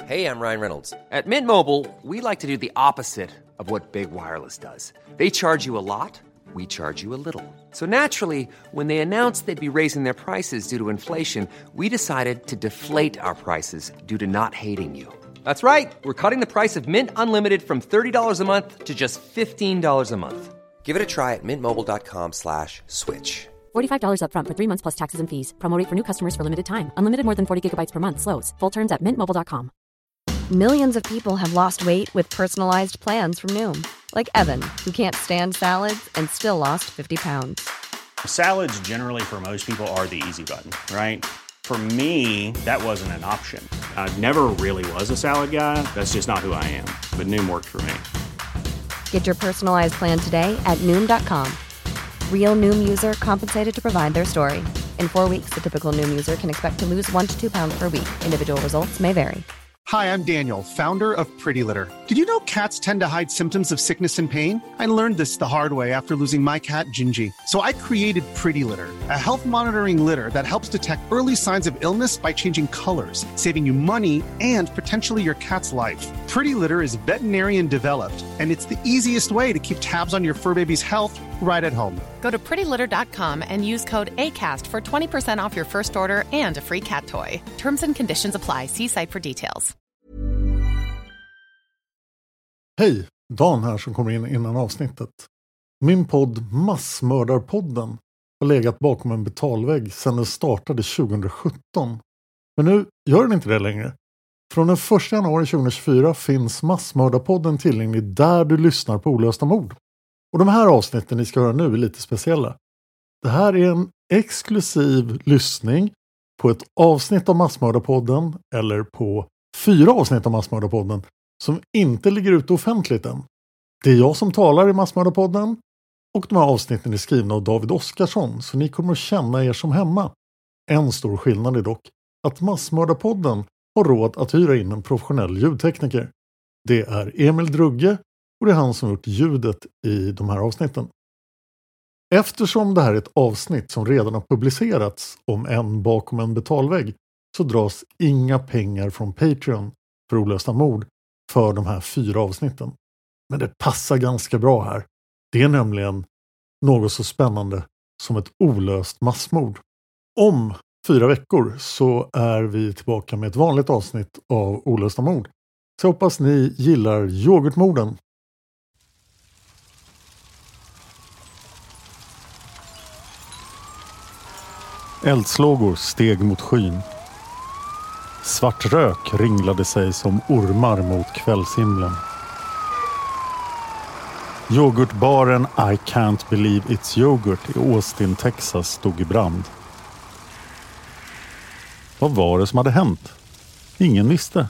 Hey, I'm Ryan Reynolds. At Mint Mobile, we like to do the opposite of what Big Wireless does. They charge you a lot, we charge you a little. So naturally, when they announced they'd be raising their prices due to inflation, we decided to deflate our prices due to not hating you. That's right. We're cutting the price of Mint Unlimited from $30 a month to just $15 a month. Give it a try at mintmobile.com/switch. $45 up front for 3 months plus taxes and fees. Promo rate for new customers for limited time. Unlimited more than 40 gigabytes per month. Slows full terms at mintmobile.com. Millions of people have lost weight with personalized plans from Noom. Like Evan, who can't stand salads and still lost 50 pounds. Salads generally for most people are the easy button, right? For me, that wasn't an option. I never really was a salad guy. That's just not who I am. But Noom worked for me. Get your personalized plan today at Noom.com. Real Noom user compensated to provide their story. In 4 weeks, the typical Noom user can expect to lose 1 to 2 pounds per week. Individual results may vary. Hi, I'm Daniel, founder of Pretty Litter. Did you know cats tend to hide symptoms of sickness and pain? I learned this the hard way after losing my cat, Gingy. So I created Pretty Litter, a health monitoring litter that helps detect early signs of illness by changing colors, saving you money and potentially your cat's life. Pretty Litter is veterinarian developed, and it's the easiest way to keep tabs on your fur baby's health right at home. Go to prettylitter.com and use code ACAST for 20% off your first order and a free cat toy. Terms and conditions apply. See site for details. Hej, Dan här som kommer in innan avsnittet. Min podd Massmördarpodden har legat bakom en betalvägg sedan den startade 2017. Men nu gör den inte det längre. Från den 1 januari 2024 finns Massmördarpodden tillgänglig där du lyssnar på olösta mord. Och de här avsnitten ni ska höra nu är lite speciella. Det här är en exklusiv lyssning på ett avsnitt av Massmördarpodden eller på 4 avsnitt av Massmördarpodden som inte ligger ute offentligt än. Det är jag som talar i Massmördarpodden och de här avsnitten är skrivna av David Oskarsson, så ni kommer att känna er som hemma. En stor skillnad är dock att Massmördarpodden har råd att hyra in en professionell ljudtekniker. Det är Emil Drugge och det är han som gjort ljudet i de här avsnitten. Eftersom det här är ett avsnitt som redan har publicerats om en bakom en betalvägg så dras inga pengar från Patreon för olösta mord för de här 4 avsnitten. Men det passar ganska bra här. Det är nämligen något så spännande som ett olöst massmord. Om 4 veckor så är vi tillbaka med ett vanligt avsnitt av olösta mord. Så hoppas ni gillar yoghurtmorden. Eldslågor steg mot skyn. Svart rök ringlade sig som ormar mot kvällshimlen. Yoghurtbaren I Can't Believe It's Yoghurt i Austin, Texas stod i brand. Vad var det som hade hänt? Ingen visste.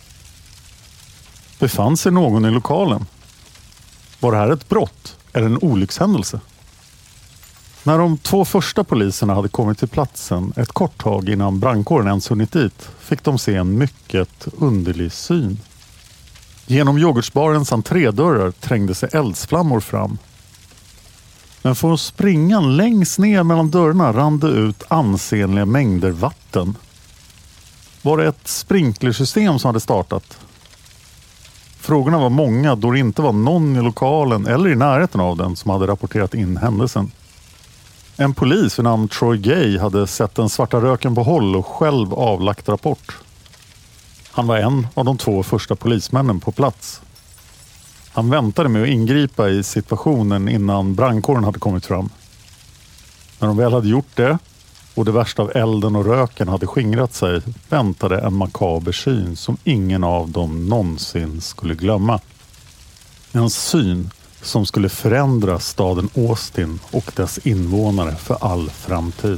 Befann sig någon i lokalen? Var det här ett brott eller en olyckshändelse? När de 2 första poliserna hade kommit till platsen ett kort tag innan brandkåren ens hunnit dit fick de se en mycket underlig syn. Genom yoghurtbarens entrédörrar trängde sig eldsflammor fram. Men från springan längst ner mellan dörrarna rann det ut ansenliga mängder vatten. Var det ett sprinklersystem som hade startat? Frågorna var många då det inte var någon i lokalen eller i närheten av den som hade rapporterat in händelsen. En polis vid namn Troy Gay hade sett den svarta röken på håll och själv avlagt rapport. Han var en av de 2 första polismännen på plats. Han väntade med att ingripa i situationen innan brandkåren hade kommit fram. När de väl hade gjort det och det värsta av elden och röken hade skingrat sig väntade en makaber syn som ingen av dem någonsin skulle glömma. En syn som skulle förändra staden Austin och dess invånare för all framtid.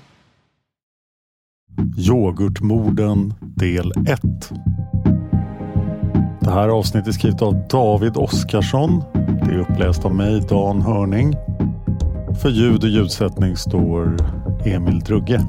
Yoghurtmorden del 1. Det här avsnittet är skrivet av David Oskarsson. Det är uppläst av mig, Dan Hörning. För ljud och ljudsättning står Emil Drugge.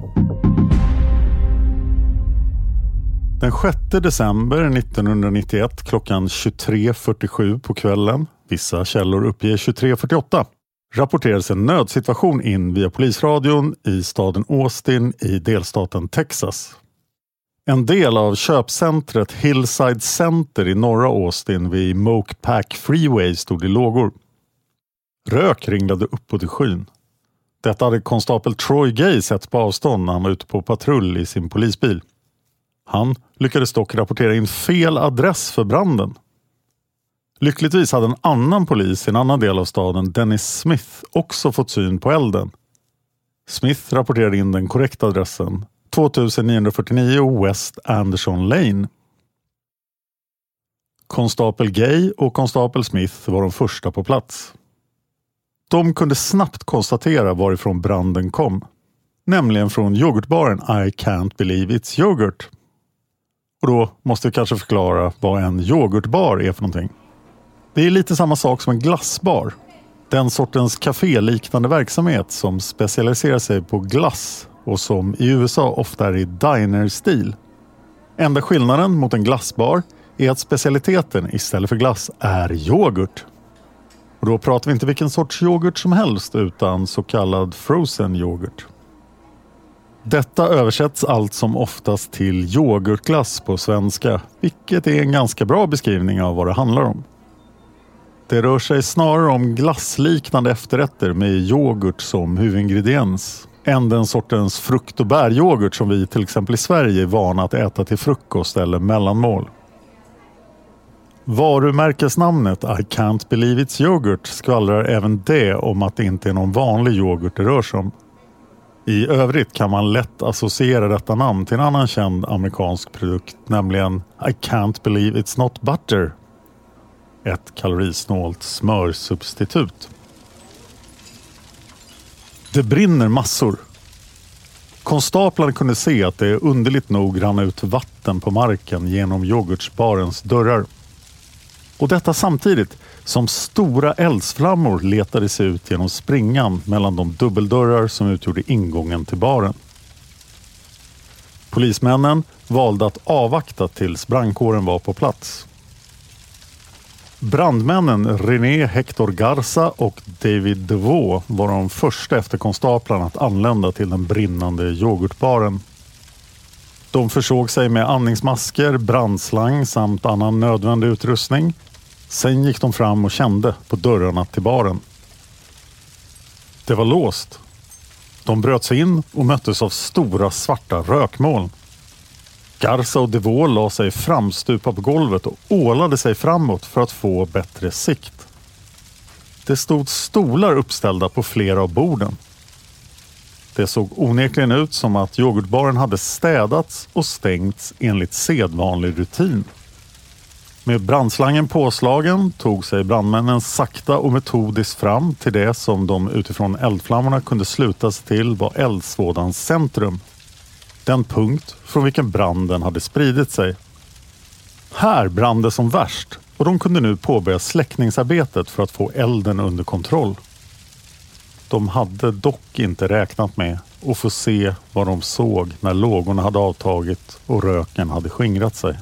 Den 6 december 1991 klockan 23.47 på kvällen, vissa källor uppger 23.48, rapporterades en nödsituation in via polisradion i staden Austin i delstaten Texas. En del av köpcentret Hillside Center i norra Austin vid Mokepack Freeway stod i lågor. Rök ringlade uppåt i skyn. Detta hade konstapel Troy Gay sett på avstånd när han var ute på patrull i sin polisbil. Han lyckades dock rapportera in fel adress för branden. Lyckligtvis hade en annan polis i en annan del av staden, Dennis Smith, också fått syn på elden. Smith rapporterade in den korrekta adressen, 2949 West Anderson Lane. Konstapel Gay och konstapel Smith var de första på plats. De kunde snabbt konstatera varifrån branden kom, nämligen från yoghurtbaren I Can't Believe It's Yoghurt. Och då måste jag kanske förklara vad en yoghurtbar är för någonting. Det är lite samma sak som en glassbar. Den sortens kaféliknande verksamhet som specialiserar sig på glass och som i USA ofta är i diner-stil. Enda skillnaden mot en glassbar är att specialiteten istället för glass är yoghurt. Och då pratar vi inte vilken sorts yoghurt som helst utan så kallad frozen yoghurt. Detta översätts allt som oftast till yoghurtglass på svenska, vilket är en ganska bra beskrivning av vad det handlar om. Det rör sig snarare om glassliknande efterrätter med yoghurt som huvudingrediens än den sortens frukt- och bäryoghurt som vi till exempel i Sverige är vana att äta till frukost eller mellanmål. Varumärkesnamnet I Can't Believe It's Yoghurt skvallrar även det om att det inte är någon vanlig yoghurt det rör sig om. I övrigt kan man lätt associera detta namn till en annan känd amerikansk produkt, nämligen I Can't Believe It's Not Butter. Ett kalorisnålt smörsubstitut. Det brinner massor. Konstaplarna kunde se att det underligt nog rann ut vatten på marken genom yoghurtsbarens dörrar. Och detta samtidigt som stora eldsflammor letade sig ut genom springan mellan de dubbeldörrar som utgjorde ingången till baren. Polismännen valde att avvakta tills brandkåren var på plats. Brandmännen René Hector Garza och David DeVaux var de första efter konstaplarna att anlända till den brinnande yoghurtbaren. De försåg sig med andningsmasker, brandslang samt annan nödvändig utrustning. Sen gick de fram och kände på dörrarna till baren. Det var låst. De bröt sig in och möttes av stora svarta rökmoln. Garza och DeVaux la sig framstupa på golvet och ålade sig framåt för att få bättre sikt. Det stod stolar uppställda på flera av borden. Det såg onekligen ut som att yoghurtbaren hade städats och stängts enligt sedvanlig rutin. Med brandslangen påslagen tog sig brandmännen sakta och metodiskt fram till det som de utifrån eldflammorna kunde sluta sig till var eldsvådans centrum. Den punkt från vilken branden hade spridit sig. Här brann det som värst och de kunde nu påbörja släckningsarbetet för att få elden under kontroll. De hade dock inte räknat med att få se vad de såg när lågorna hade avtagit och röken hade skingrat sig.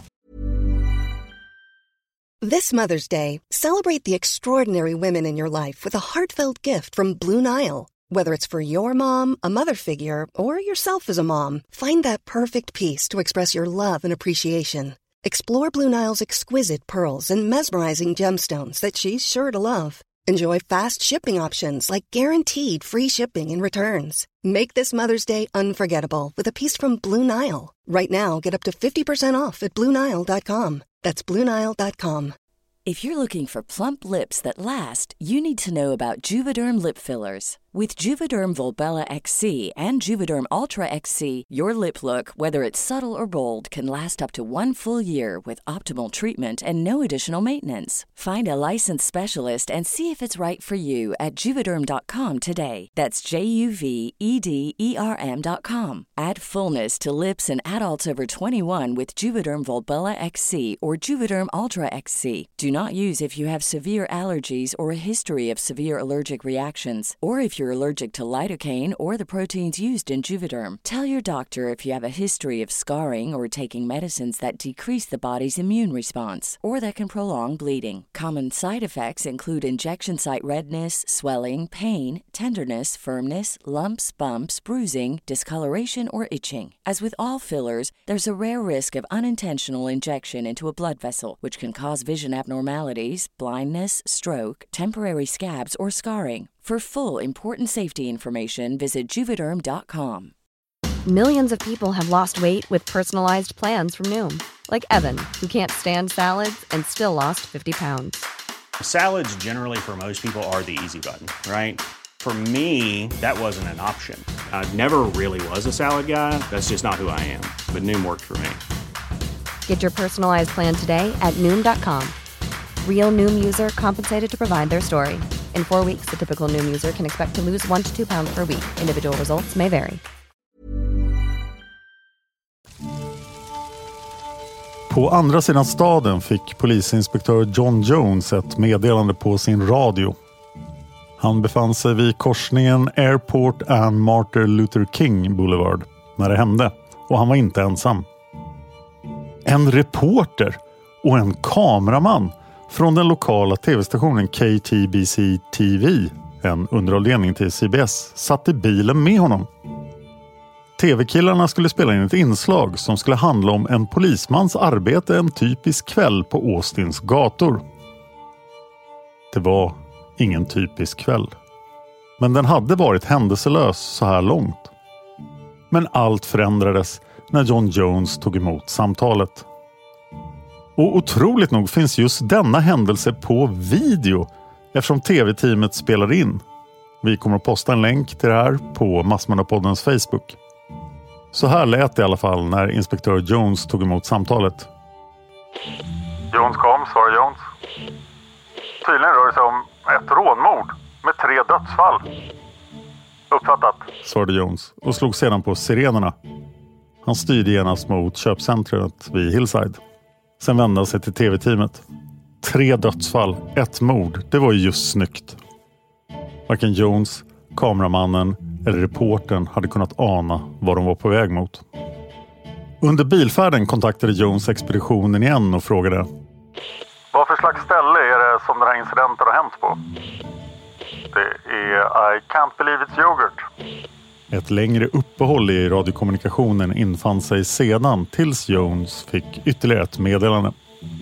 This Mother's Day, celebrate the extraordinary women in your life with a heartfelt gift from Blue Nile. Whether it's for your mom, a mother figure, or yourself as a mom, find that perfect piece to express your love and appreciation. Explore Blue Nile's exquisite pearls and mesmerizing gemstones that she's sure to love. Enjoy fast shipping options like guaranteed free shipping and returns. Make this Mother's Day unforgettable with a piece from Blue Nile. Right now, get up to 50% off at BlueNile.com. That's BlueNile.com. If you're looking for plump lips that last, you need to know about Juvederm lip fillers. With Juvederm Volbella XC and Juvederm Ultra XC, your lip look, whether it's subtle or bold, can last up to 1 full year with optimal treatment and no additional maintenance. Find a licensed specialist and see if it's right for you at Juvederm.com today. That's JUVEDERM.com. Add fullness to lips in adults over 21 with Juvederm Volbella XC or Juvederm Ultra XC. Do not use if you have severe allergies or a history of severe allergic reactions, or if you're you're allergic to lidocaine or the proteins used in Juvederm. Tell your doctor if you have a history of scarring or taking medicines that decrease the body's immune response or that can prolong bleeding. Common side effects include injection site redness, swelling, pain, tenderness, firmness, lumps, bumps, bruising, discoloration, or itching. As with all fillers, there's a rare risk of unintentional injection into a blood vessel, which can cause vision abnormalities, blindness, stroke, temporary scabs, or scarring. For full, important safety information, visit Juvederm.com. Millions of people have lost weight with personalized plans from Noom. Like Evan, who can't stand salads and still lost 50 pounds. Salads generally for most people are the easy button, right? For me, that wasn't an option. I never really was a salad guy. That's just not who I am. But Noom worked for me. Get your personalized plan today at Noom.com. Real Noom user compensated to provide their story. In 4 weeks, the typical Noom user can expect to lose 1 to 2 pounds per week. Individual results may vary. På andra sidan staden fick polisinspektör John Jones ett meddelande på sin radio. Han befann sig vid korsningen Airport and Martin Luther King Boulevard när det hände, och han var inte ensam. En reporter och en kameraman från den lokala tv-stationen KTBC-TV, en underavdelning till CBS, satt i bilen med honom. TV-killarna skulle spela in ett inslag som skulle handla om en polismans arbete en typisk kväll på Austins gator. Det var ingen typisk kväll. Men den hade varit händelselös så här långt. Men allt förändrades när John Jones tog emot samtalet. Och otroligt nog finns just denna händelse på video eftersom tv-teamet spelar in. Vi kommer att posta en länk till det här på Massmördarpoddens Facebook. Så här lät det i alla fall när inspektör Jones tog emot samtalet. Jones kom, svarade Jones. Tydligen rör det sig om ett rånmord med 3 dödsfall. Uppfattat, svarade Jones och slog sedan på sirenerna. Han styrde genast mot köpcentret vid Hillside. Sen vände han sig till tv-teamet. 3 dödsfall, 1 mord. Det var ju just snyggt. Varken Jones, kameramannen eller reportern hade kunnat ana vad de var på väg mot. Under bilfärden kontaktade Jones expeditionen igen och frågade: vad för slags ställe är det som den här incidenten har hänt på? Det är I can't believe it's yoghurt. Ett längre uppehåll i radiokommunikationen infann sig sedan tills Jones fick ytterligare ett meddelande.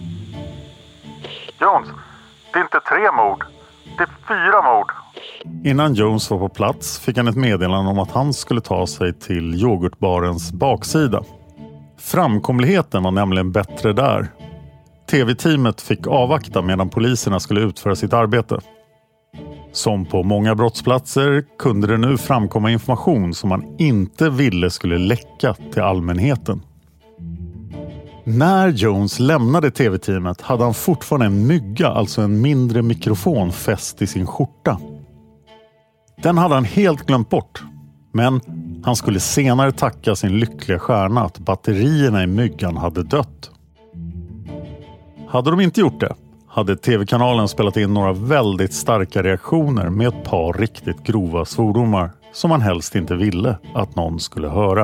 Jones, det är inte 3 mord. Det är 4 mord. Innan Jones var på plats fick han ett meddelande om att han skulle ta sig till yoghurtbarens baksida. Framkomligheten var nämligen bättre där. TV-teamet fick avvakta medan poliserna skulle utföra sitt arbete. Som på många brottsplatser kunde det nu framkomma information som man inte ville skulle läcka till allmänheten. När Jones lämnade tv-teamet hade han fortfarande en mygga, alltså en mindre mikrofon, fäst i sin skjorta. Den hade han helt glömt bort, men han skulle senare tacka sin lyckliga stjärna att batterierna i myggan hade dött. Hade de inte gjort det hade tv-kanalen spelat in några väldigt starka reaktioner med ett par riktigt grova svordomar som man helst inte ville att någon skulle höra.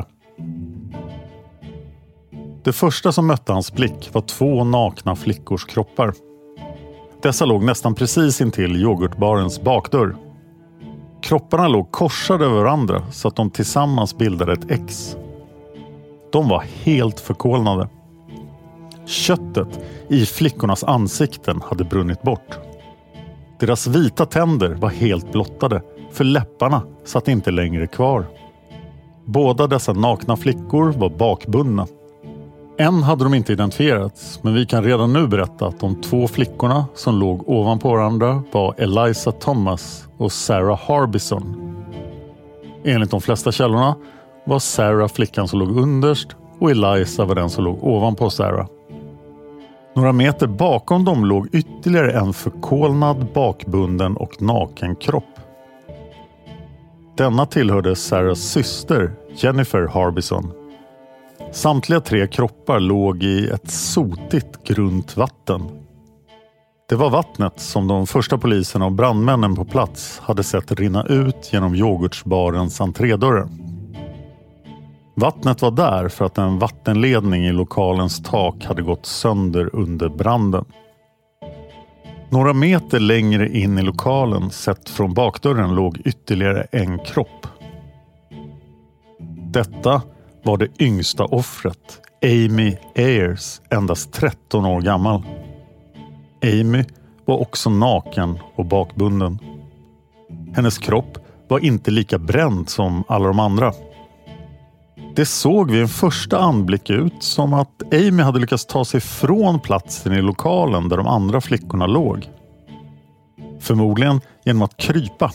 Det första som mötte hans blick var 2 nakna flickors kroppar. Dessa låg nästan precis intill yoghurtbarens bakdörr. Kropparna låg korsade över varandra så att de tillsammans bildade ett X. De var helt förkolnade. Köttet i flickornas ansikten hade brunnit bort. Deras vita tänder var helt blottade, för läpparna satt inte längre kvar. Båda dessa nakna flickor var bakbundna. En hade de inte identifierats, men vi kan redan nu berätta att de 2 flickorna som låg ovanpå varandra var Eliza Thomas och Sarah Harbison. Enligt de flesta källorna var Sarah flickan som låg underst och Eliza var den som låg ovanpå Sarah. Några meter bakom dem låg ytterligare en förkolnad, bakbunden och naken kropp. Denna tillhörde Sarahs syster, Jennifer Harbison. Samtliga 3 kroppar låg i ett sotigt grunt vatten. Det var vattnet som de första poliserna och brandmännen på plats hade sett rinna ut genom yoghurtsbarens entrédörrar. Vattnet var där för att en vattenledning i lokalens tak hade gått sönder under branden. Några meter längre in i lokalen, sett från bakdörren, låg ytterligare en kropp. Detta var det yngsta offret, Amy Ayers, endast 13 år gammal. Amy var också naken och bakbunden. Hennes kropp var inte lika bränd som alla de andra. Det såg vid en första anblick ut som att Amy hade lyckats ta sig från platsen i lokalen där de andra flickorna låg. Förmodligen genom att krypa.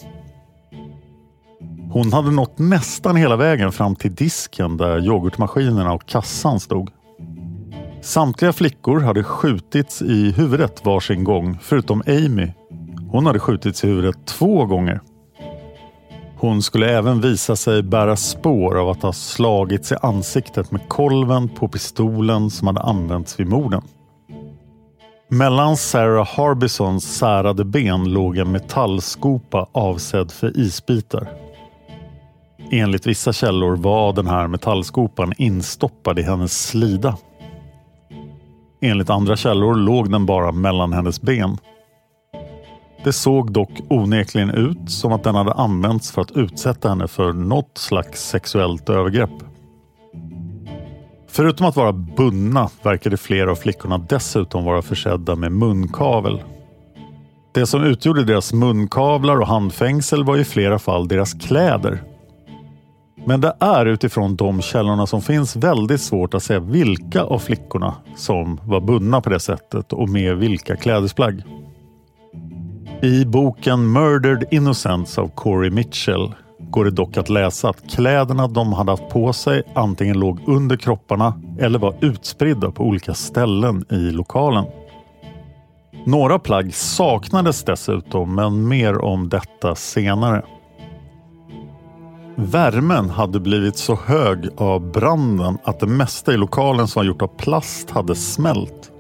Hon hade nått nästan hela vägen fram till disken där yoghurtmaskinerna och kassan stod. Samtliga flickor hade skjutits i huvudet varsin gång, förutom Amy. Hon hade skjutits i huvudet 2 gånger. Hon skulle även visa sig bära spår av att ha slagits i ansiktet med kolven på pistolen som hade använts vid morden. Mellan Sarah Harbisons särade ben låg en metallskopa avsedd för isbitar. Enligt vissa källor var den här metallskopan instoppad i hennes slida. Enligt andra källor låg den bara mellan hennes ben. Det såg dock onekligen ut som att den hade använts för att utsätta henne för något slags sexuellt övergrepp. Förutom att vara bundna verkade flera av flickorna dessutom vara försedda med munkavel. Det som utgjorde deras munkavlar och handfängsel var i flera fall deras kläder. Men det är utifrån de källorna som finns väldigt svårt att säga vilka av flickorna som var bundna på det sättet och med vilka klädesplagg. I boken Murdered Innocents av Corey Mitchell går det dock att läsa att kläderna de hade haft på sig antingen låg under kropparna eller var utspridda på olika ställen i lokalen. Några plagg saknades dessutom, men mer om detta senare. Värmen hade blivit så hög av branden att det mesta i lokalen som var gjort av plast hade smält.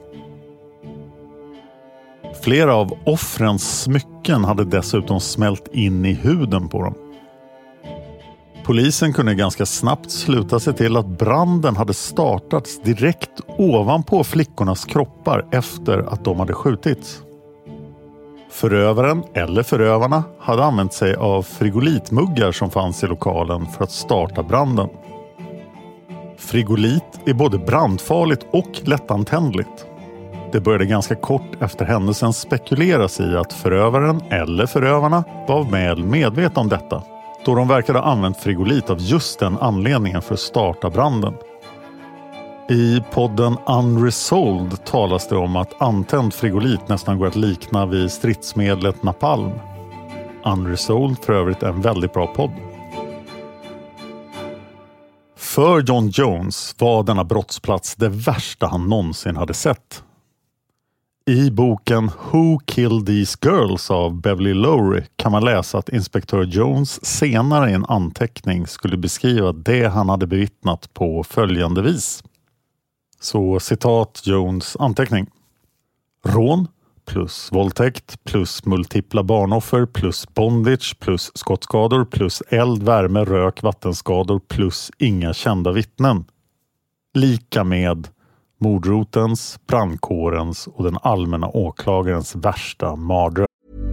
Flera av offrens smycken hade dessutom smält in i huden på dem. Polisen kunde ganska snabbt sluta sig till att branden hade startats direkt ovanpå flickornas kroppar efter att de hade skjutits. Förövaren eller förövarna hade använt sig av frigolitmuggar som fanns i lokalen för att starta branden. Frigolit är både brandfarligt och lättantändligt. Det började ganska kort efter händelsen spekuleras i att förövaren eller förövarna var väl medvetna om detta, då de verkade ha använt frigolit av just den anledningen för att starta branden. I podden Unresolved talas det om att antänd frigolit nästan går att likna vid stridsmedlet napalm. Unresolved för övrigt är en väldigt bra podd. För John Jones var denna brottsplats det värsta han någonsin hade sett. I boken Who Killed These Girls av Beverly Lowry kan man läsa att inspektör Jones senare i en anteckning skulle beskriva det han hade bevittnat på följande vis. Så citat Jones anteckning. Rån plus våldtäkt plus multipla barnoffer plus bondage plus skottskador plus eld, värme, rök, vattenskador plus inga kända vittnen. Lika med mordrotens, brandkårens och den allmänna åklagarens värsta mardröm.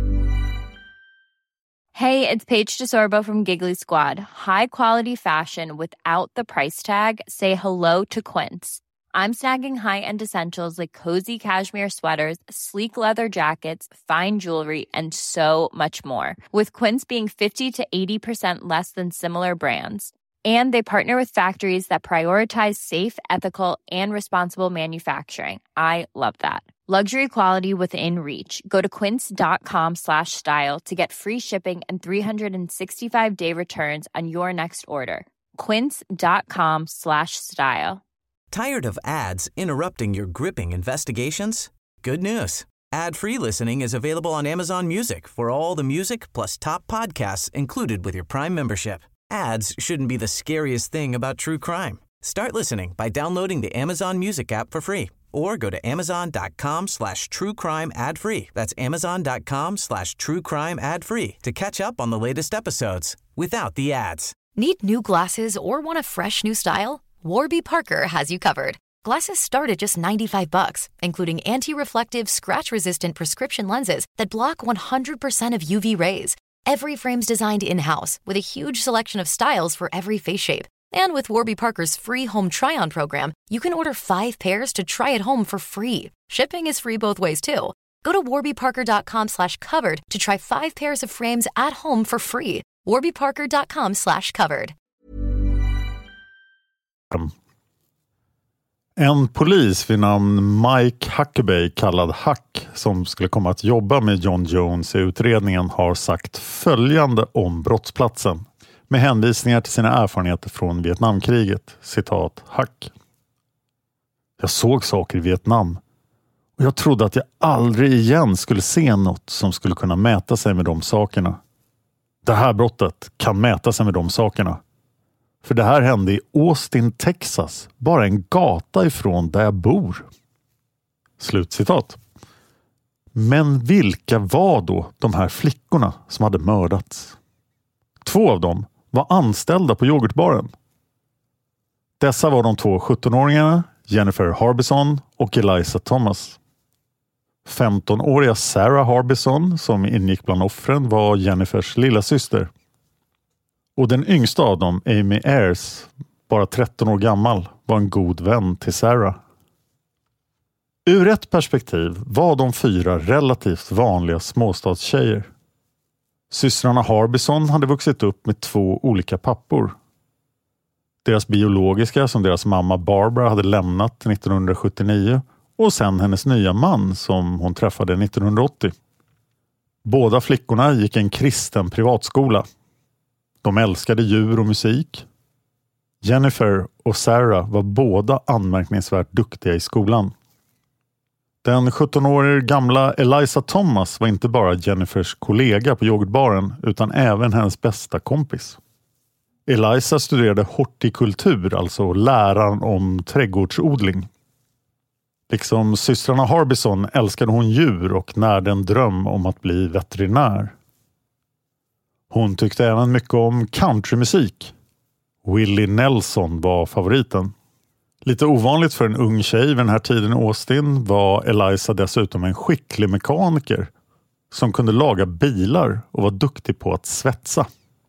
Hey, it's Paige DeSorbo from Giggly Squad. High quality fashion without the price tag. Say hello to Quince. I'm snagging high-end essentials like cozy cashmere sweaters, sleek leather jackets, fine jewelry, and so much more. With Quince being 50 to 80% less than similar brands. And they partner with factories that prioritize safe, ethical, and responsible manufacturing. I love that. Luxury quality within reach. Go to quince.com/style to get free shipping and 365-day returns on your next order. Quince.com/style. Tired of ads interrupting your gripping investigations? Good news. Ad-free listening is available on Amazon Music for all the music plus top podcasts included with your Prime membership. Ads shouldn't be the scariest thing about true crime. Start listening by downloading the Amazon Music app for free or go to amazon.com/truecrime ad-free. That's amazon.com/truecrime ad-free to catch up on the latest episodes without the ads. Need new glasses or want a fresh new style? Warby Parker has you covered. Glasses start at just $95, including anti-reflective, scratch-resistant prescription lenses that block 100% of UV rays. Every frame's designed in-house with a huge selection of styles for every face shape. And with Warby Parker's free home try-on program, you can order 5 pairs to try at home for free. Shipping is free both ways too. Go to warbyparker.com/covered to try 5 pairs of frames at home for free. warbyparker.com/covered. En polis vid namn Mike Huckabee, kallad Huck, som skulle komma att jobba med John Jones i utredningen, har sagt följande om brottsplatsen med hänvisningar till sina erfarenheter från Vietnamkriget. Citat Huck. Jag såg saker i Vietnam och jag trodde att jag aldrig igen skulle se något som skulle kunna mäta sig med de sakerna. Det här brottet kan mäta sig med de sakerna. För det här hände i Austin, Texas, bara en gata ifrån där jag bor. Slutcitat. Men vilka var då de här flickorna som hade mördats? 2 av dem var anställda på yoghurtbaren. Dessa var de 2 17-åringarna, Jennifer Harbison och Eliza Thomas. 15-åriga Sarah Harbison, som ingick bland offren, var Jennifers lilla syster. Och den yngsta av dem, Amy Ayers, bara 13 år gammal, var en god vän till Sarah. Ur ett perspektiv var de 4 relativt vanliga småstadstjejer. Systrarna Harbison hade vuxit upp med 2 olika pappor. Deras biologiska, som deras mamma Barbara hade lämnat 1979, och sen hennes nya man som hon träffade 1980. Båda flickorna gick en kristen privatskola. De älskade djur och musik. Jennifer och Sarah var båda anmärkningsvärt duktiga i skolan. Den 17-åriga gamla Eliza Thomas var inte bara Jennifers kollega på yoghurtbaren utan även hennes bästa kompis. Eliza studerade hortikultur, alltså läran om trädgårdsodling. Liksom systrarna Harbison älskade hon djur och närde en dröm om att bli veterinär. Hon tyckte även mycket om countrymusik. Willie Nelson var favoriten. Lite ovanligt för en ung tjej vid den här tiden i Austin var Eliza dessutom en skicklig mekaniker som kunde laga bilar och var duktig på att svetsa.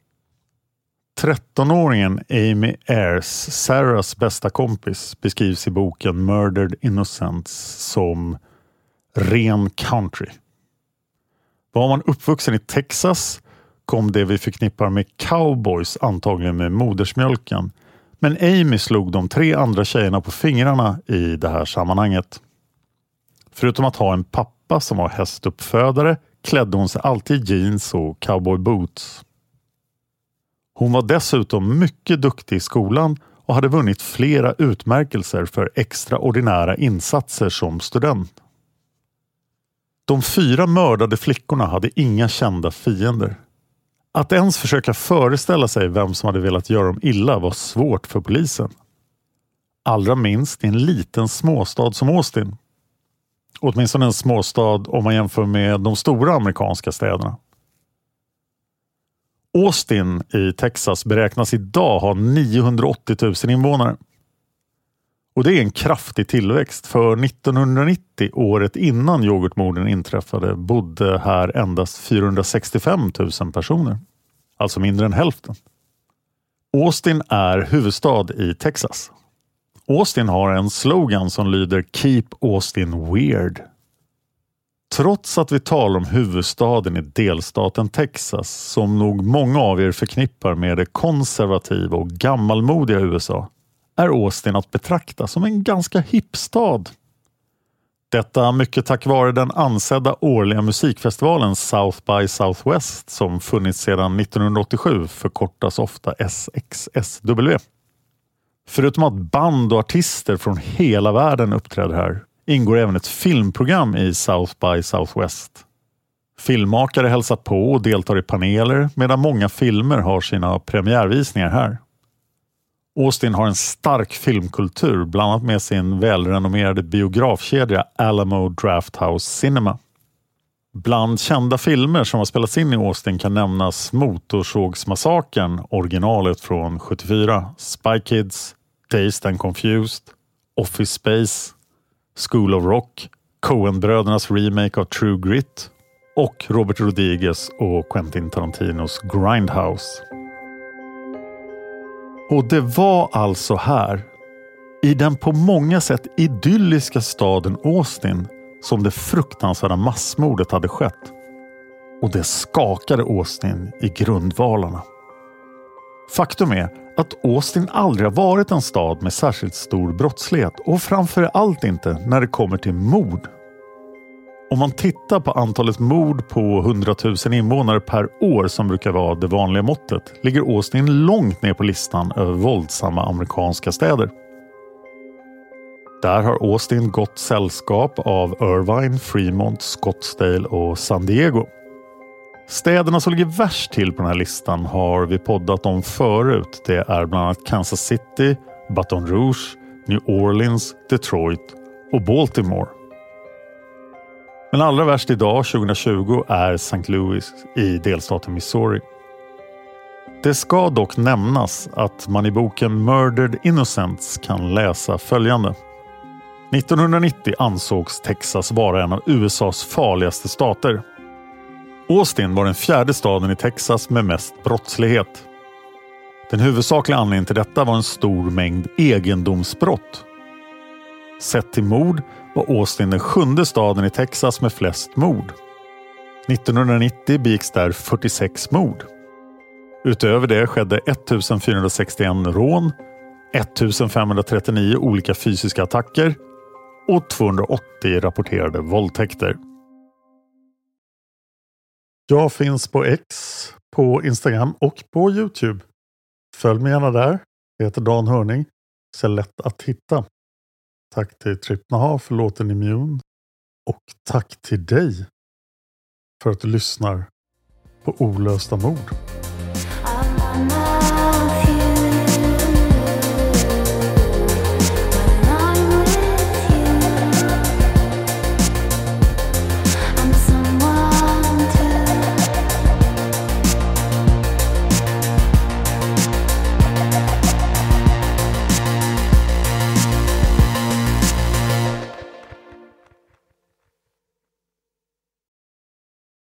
13-åringen Amy Ayers, Sarahs bästa kompis, beskrivs i boken Murdered Innocents som ren country. Var man uppvuxen i Texas kom det vi förknippar med cowboys antagligen med modersmjölken. Men Amy slog de 3 andra tjejerna på fingrarna i det här sammanhanget. Förutom att ha en pappa som var hästuppfödare klädde hon sig alltid i jeans och cowboyboots. Hon var dessutom mycket duktig i skolan och hade vunnit flera utmärkelser för extraordinära insatser som student. De 4 mördade flickorna hade inga kända fiender. Att ens försöka föreställa sig vem som hade velat göra dem illa var svårt för polisen. Allra minst i en liten småstad som Austin. Åtminstone en småstad om man jämför med de stora amerikanska städerna. Austin i Texas beräknas idag ha 980 000 invånare. Och det är en kraftig tillväxt, för 1990, året innan yoghurtmorden inträffade, bodde här endast 465 000 personer. Alltså mindre än hälften. Austin är huvudstad i Texas. Austin har en slogan som lyder Keep Austin Weird. Trots att vi talar om huvudstaden i delstaten Texas, som nog många av er förknippar med det konservativa och gammalmodiga USA, är Austin att betrakta som en ganska hipp stad. Detta mycket tack vare den ansedda årliga musikfestivalen South by Southwest som funnits sedan 1987, förkortas ofta SXSW. Förutom att band och artister från hela världen uppträder här ingår även ett filmprogram i South by Southwest. Filmmakare hälsar på och deltar i paneler medan många filmer har sina premiärvisningar här. Austin har en stark filmkultur, bland annat med sin välrenommerade biografkedja Alamo Drafthouse Cinema. Bland kända filmer som har spelats in i Austin kan nämnas Motorsågsmassakern, originalet från 74, Spy Kids, Dazed and Confused, Office Space, School of Rock, Coen-brödernas remake av True Grit och Robert Rodriguez och Quentin Tarantinos Grindhouse. Och det var alltså här, i den på många sätt idylliska staden Austin, som det fruktansvärda massmordet hade skett. Och det skakade Austin i grundvalarna. Faktum är att Austin aldrig har varit en stad med särskilt stor brottslighet, och framför allt inte när det kommer till mord. Om man tittar på antalet mord på 100 000 invånare per år, som brukar vara det vanliga måttet, ligger Austin långt ner på listan över våldsamma amerikanska städer. Där har Austin gott sällskap av Irvine, Fremont, Scottsdale och San Diego. Städerna som ligger värst till på den här listan har vi poddat om förut. Det är bland annat Kansas City, Baton Rouge, New Orleans, Detroit och Baltimore. Men allra värst idag, 2020, är St. Louis i delstaten Missouri. Det ska dock nämnas att man i boken Murdered Innocents kan läsa följande. 1990 ansågs Texas vara en av USAs farligaste stater. Austin var den 4:e staden i Texas med mest brottslighet. Den huvudsakliga anledningen till detta var en stor mängd egendomsbrott. Sett till mord var Austin den 7:e staden i Texas med flest mord. 1990 begicks där 46 mord. Utöver det skedde 1461 rån, 1539 olika fysiska attacker och 280 rapporterade våldtäkter. Jag finns på X, på Instagram och på YouTube. Följ mig gärna där. Jag heter Dan Hörning. Så lätt att hitta. Tack till Trippnaha för låten Immune. Och tack till dig för att du lyssnar på Olösta mord.